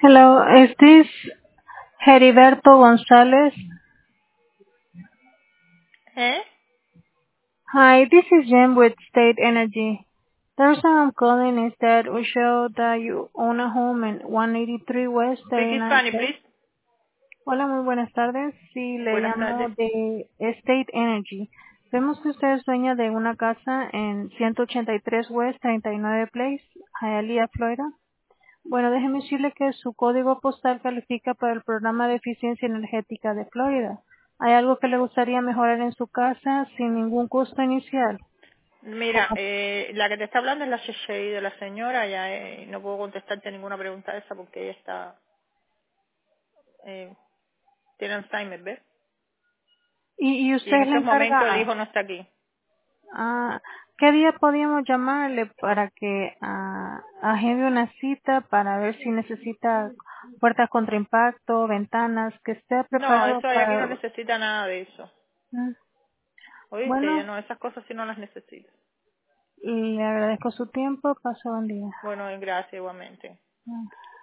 Hello, is this Heriberto Gonzalez? ¿Eh? Hi, this is Jim with State Energy. The reason I'm calling is that we show that you own a home in 183 West Speak 39 Spanish, Place. please. Hola, muy buenas tardes. Sí, le Buenas llamo tardes. de State Energy. Vemos que usted es dueña de una casa en 183 West 39 Place, Hialeah, Florida. Bueno, déjeme decirle que su código postal califica para el programa de eficiencia energética de Florida. ¿Hay algo que le gustaría mejorar en su casa sin ningún costo inicial? Mira, la que te está hablando es la CCI de la señora. Ya no puedo contestarte ninguna pregunta de esa porque ella está, eh, tiene Alzheimer, ¿ves? ¿Y Y en usted es la estos momentos el encargada? hijo no está aquí. Ah, ¿qué día podríamos llamarle para que agende una cita para ver si necesita puertas contra impacto, ventanas, que esté No, preparado eso ella aquí para... no necesita nada de eso. Mm, ¿Oíste? Ella Bueno, no, esas cosas sí no las necesita. le agradezco su tiempo. Paso buen día. Bueno, gracias igualmente. Mm.